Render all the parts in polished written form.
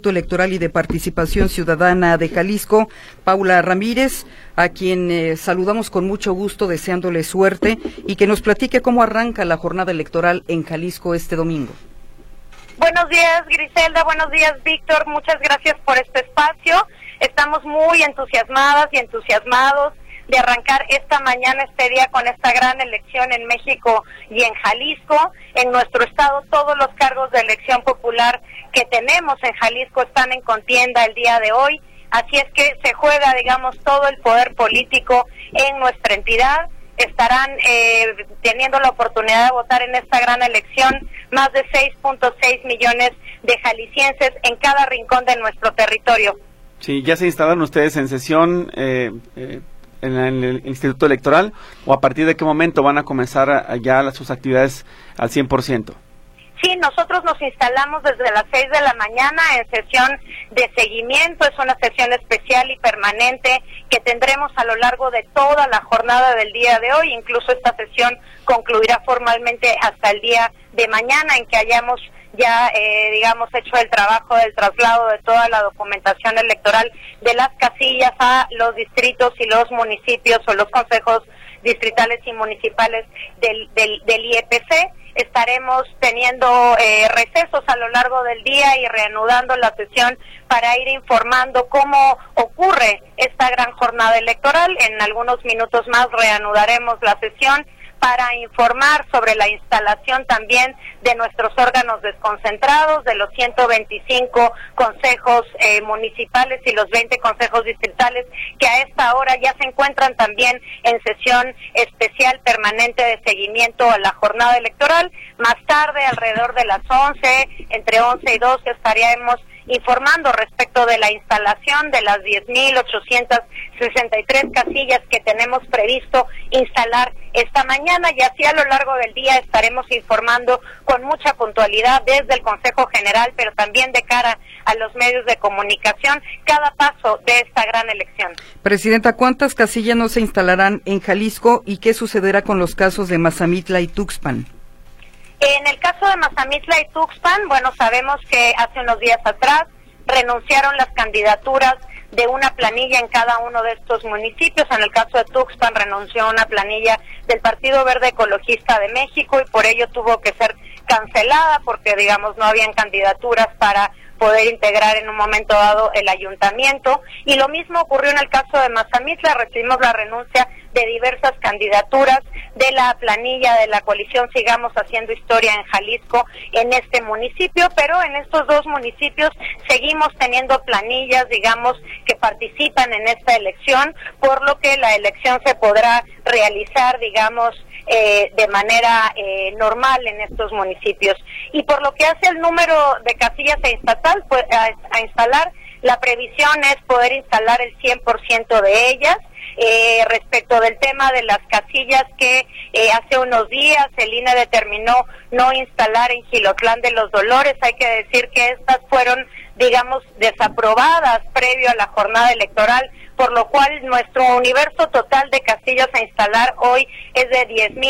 Electoral y de Participación Ciudadana de Jalisco, Paula Ramírez, a quien saludamos con mucho gusto, deseándole suerte y que nos platique cómo arranca la jornada electoral en Jalisco este domingo. Buenos días, Griselda, buenos días, Víctor, muchas gracias por este espacio. Estamos muy entusiasmadas y entusiasmados de arrancar esta mañana, este día, con esta gran elección en México y en Jalisco. En nuestro estado, todos los cargos de elección popular que tenemos en Jalisco están en contienda el día de hoy, así es que se juega, digamos, todo el poder político en nuestra entidad. Estarán teniendo la oportunidad de votar en esta gran elección más de 6.6 millones de jaliscienses en cada rincón de nuestro territorio. Sí, ¿ya se instalaron ustedes en sesión en el Instituto Electoral, o a partir de qué momento van a comenzar ya sus actividades al 100%? Sí, nosotros nos instalamos desde las 6 de la mañana en sesión de seguimiento. Es una sesión especial y permanente que tendremos a lo largo de toda la jornada del día de hoy. Incluso esta sesión concluirá formalmente hasta el día de mañana, en que hayamos ya, hecho el trabajo del traslado de toda la documentación electoral de las casillas a los distritos y los municipios o los consejos distritales y municipales del IEPC. Estaremos teniendo recesos a lo largo del día y reanudando la sesión para ir informando cómo ocurre esta gran jornada electoral. En algunos minutos más reanudaremos la sesión para informar sobre la instalación también de nuestros órganos desconcentrados, de los 125 consejos municipales y los 20 consejos distritales que a esta hora ya se encuentran también en sesión especial permanente de seguimiento a la jornada electoral. Más tarde, alrededor de las 11, entre 11 y 12, estaríamos informando respecto de la instalación de las 10.863 casillas que tenemos previsto instalar esta mañana, y así a lo largo del día estaremos informando con mucha puntualidad desde el Consejo General, pero también de cara a los medios de comunicación, cada paso de esta gran elección. Presidenta, ¿cuántas casillas no se instalarán en Jalisco y qué sucederá con los casos de Mazamitla y Tuxpan? En el caso de Mazamitla y Tuxpan, bueno, sabemos que hace unos días atrás renunciaron las candidaturas de una planilla en cada uno de estos municipios. En el caso de Tuxpan renunció una planilla del Partido Verde Ecologista de México y por ello tuvo que ser cancelada porque, digamos, no habían candidaturas para poder integrar en un momento dado el ayuntamiento. Y lo mismo ocurrió en el caso de Mazamitla. Recibimos la renuncia de diversas candidaturas de la planilla de la coalición Sigamos Haciendo Historia en Jalisco en este municipio, pero en estos dos municipios seguimos teniendo planillas, digamos, que participan en esta elección, por lo que la elección se podrá realizar, digamos, de manera normal en estos municipios. Y por lo que hace el número de casillas a instalar, la previsión es poder instalar el 100% de ellas. Respecto del tema de las casillas que hace unos días el INE determinó no instalar en Jilotlán de los Dolores, hay que decir que estas fueron, digamos, desaprobadas previo a la jornada electoral, por lo cual nuestro universo total de casillas a instalar hoy es de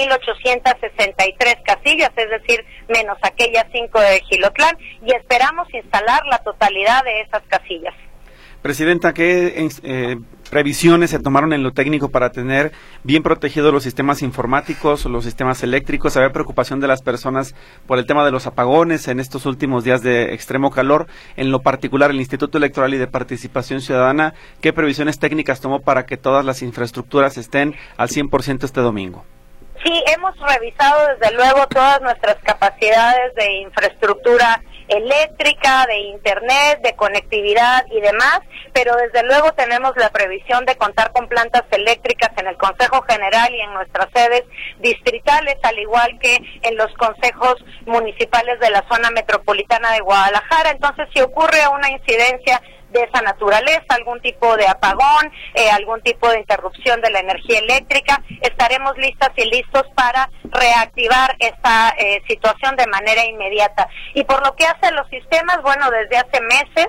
10.863 casillas, es decir, menos aquellas 5 de Jilotlán, y esperamos instalar la totalidad de esas casillas. Presidenta, ¿qué previsiones se tomaron en lo técnico para tener bien protegidos los sistemas informáticos, los sistemas eléctricos? Había preocupación de las personas por el tema de los apagones en estos últimos días de extremo calor. En lo particular, el Instituto Electoral y de Participación Ciudadana, ¿qué previsiones técnicas tomó para que todas las infraestructuras estén al 100% este domingo? Sí, hemos revisado desde luego todas nuestras capacidades de infraestructura eléctrica, de internet, de conectividad y demás, pero desde luego tenemos la previsión de contar con plantas eléctricas en el Consejo General y en nuestras sedes distritales, al igual que en los consejos municipales de la zona metropolitana de Guadalajara. Entonces, si ocurre una incidencia de esa naturaleza, algún tipo de apagón, algún tipo de interrupción de la energía eléctrica, estaremos listas y listos para reactivar esta situación de manera inmediata. Y por lo que hace a los sistemas, bueno, desde hace meses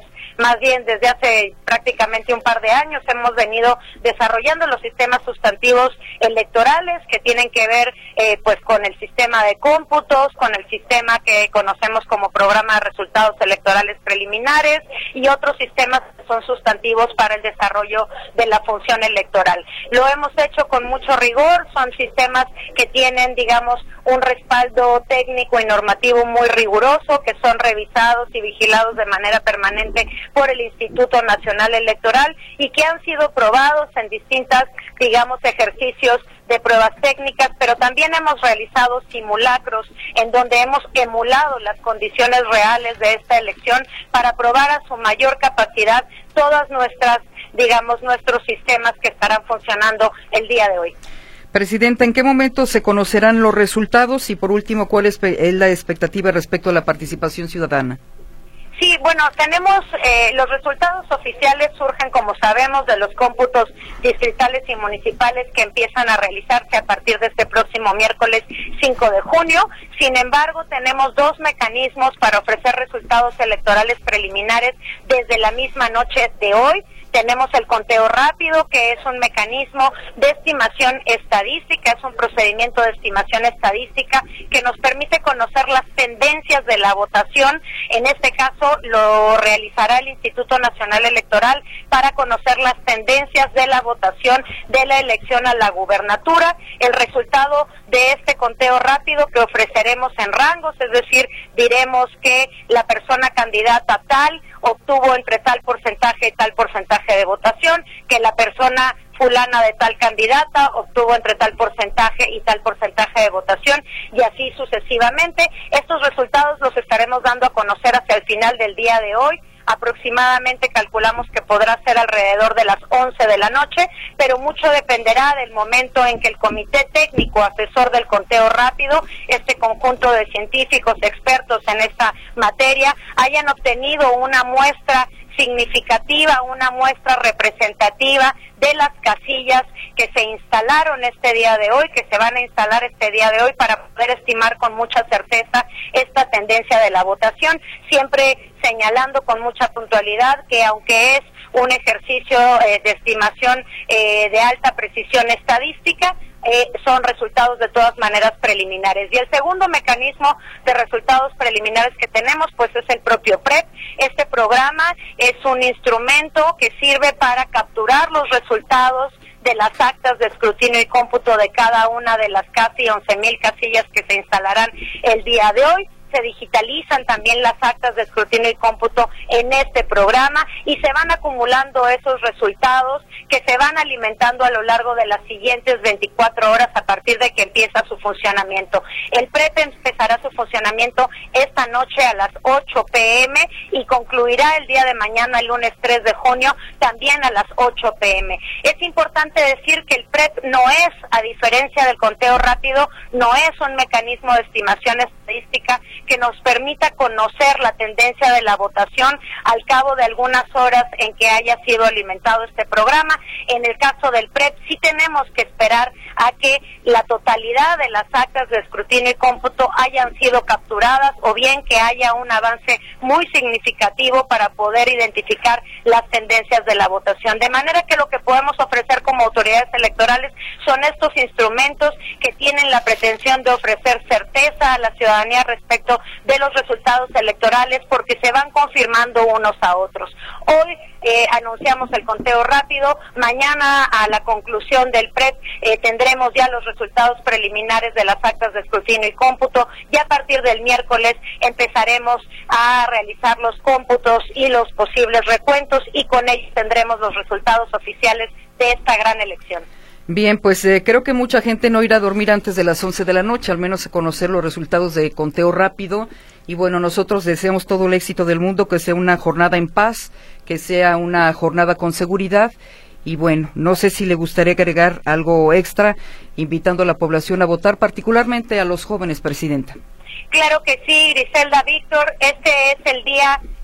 más bien desde hace prácticamente un par de años hemos venido desarrollando los sistemas sustantivos electorales que tienen que ver pues con el sistema de cómputos, con el sistema que conocemos como programa de resultados electorales preliminares y otros sistemas que son sustantivos para el desarrollo de la función electoral. Lo hemos hecho con mucho rigor, son sistemas que tienen, digamos, un respaldo técnico y normativo muy riguroso, que son revisados y vigilados de manera permanente por el Instituto Nacional Electoral y que han sido probados en distintas, digamos, ejercicios de pruebas técnicas, pero también hemos realizado simulacros en donde hemos emulado las condiciones reales de esta elección para probar a su mayor capacidad todas nuestras, digamos, nuestros sistemas que estarán funcionando el día de hoy. Presidenta, ¿en qué momento se conocerán los resultados? Y por último, ¿cuál es la expectativa respecto a la participación ciudadana? Sí, bueno, tenemos los resultados oficiales surgen, como sabemos, de los cómputos distritales y municipales que empiezan a realizarse a partir de este próximo miércoles 5 de junio. Sin embargo, tenemos dos mecanismos para ofrecer resultados electorales preliminares desde la misma noche de hoy. Tenemos el conteo rápido, que es un mecanismo de estimación estadística, es un procedimiento de estimación estadística que nos permite conocer las tendencias de la votación. En este caso lo realizará el Instituto Nacional Electoral para conocer las tendencias de la votación de la elección a la gubernatura. El resultado de este conteo rápido que ofreceremos en rangos, es decir, diremos que la persona candidata tal obtuvo entre tal porcentaje y tal porcentaje de votación, que la persona fulana de tal candidata obtuvo entre tal porcentaje y tal porcentaje de votación, y así sucesivamente. Estos resultados los estaremos dando a conocer hacia el final del día de hoy. Aproximadamente calculamos que podrá ser alrededor de las 11 de la noche, pero mucho dependerá del momento en que el Comité Técnico Asesor del Conteo Rápido, este conjunto de científicos expertos en esta materia, hayan obtenido una muestra significativa, una muestra representativa de las casillas que se instalaron este día de hoy, que se van a instalar este día de hoy para poder estimar con mucha certeza esta tendencia de la votación, siempre señalando con mucha puntualidad que aunque es un ejercicio de estimación de alta precisión estadística, son resultados de todas maneras preliminares. Y el segundo mecanismo de resultados preliminares que tenemos, pues es el propio PREP. Este programa es un instrumento que sirve para capturar los resultados de las actas de escrutinio y cómputo de cada una de las casi 11,000 casillas que se instalarán el día de hoy. Se digitalizan también las actas de escrutinio y cómputo en este programa y se van acumulando esos resultados que se van alimentando a lo largo de las siguientes 24 horas a partir de que empieza su funcionamiento. El PREP empezará su funcionamiento esta noche a las 8 p.m. y concluirá el día de mañana, el lunes 3 de junio, también a las 8 p.m. Es importante decir que el PREP no es, a diferencia del conteo rápido, no es un mecanismo de estimación estadística que nos permita conocer la tendencia de la votación al cabo de algunas horas en que haya sido alimentado este programa. En el caso del PREP sí tenemos que esperar a que la totalidad de las actas de escrutinio y cómputo hayan sido capturadas o bien que haya un avance muy significativo para poder identificar las tendencias de la votación. De manera que lo que podemos ofrecer como autoridades electorales son estos instrumentos que tienen la pretensión de ofrecer certeza a la ciudadanía respecto de los resultados electorales porque se van confirmando unos a otros. Hoy anunciamos el conteo rápido, mañana a la conclusión del PREP tendremos ya los resultados preliminares de las actas de escrutinio y cómputo y a partir del miércoles empezaremos a realizar los cómputos y los posibles recuentos y con ellos tendremos los resultados oficiales de esta gran elección. Bien, pues creo que mucha gente no irá a dormir antes de las 11 de la noche, al menos a conocer los resultados de conteo rápido. Y bueno, nosotros deseamos todo el éxito del mundo, que sea una jornada en paz, que sea una jornada con seguridad. Y bueno, no sé si le gustaría agregar algo extra, invitando a la población a votar, particularmente a los jóvenes, Presidenta. Claro que sí, Griselda, Víctor, este es el día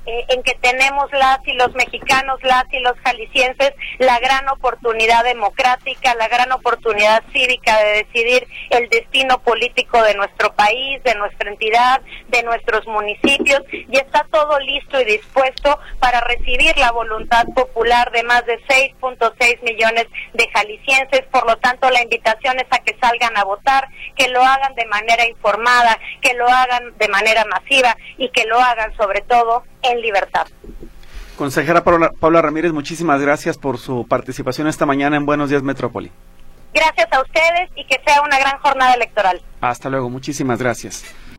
en que tenemos las y los mexicanos, las y los jaliscienses, la gran oportunidad democrática, la gran oportunidad cívica de decidir el destino político de nuestro país, de nuestra entidad, de nuestros municipios, y está todo listo y dispuesto para recibir la voluntad popular de más de 6.6 millones de jaliscienses. Por lo tanto, la invitación es a que salgan a votar, que lo hagan de manera informada, que lo hagan de manera masiva y que lo hagan sobre todo en libertad. Consejera Paula Ramírez, muchísimas gracias por su participación esta mañana en Buenos Días Metrópoli. Gracias a ustedes y que sea una gran jornada electoral. Hasta luego, muchísimas gracias.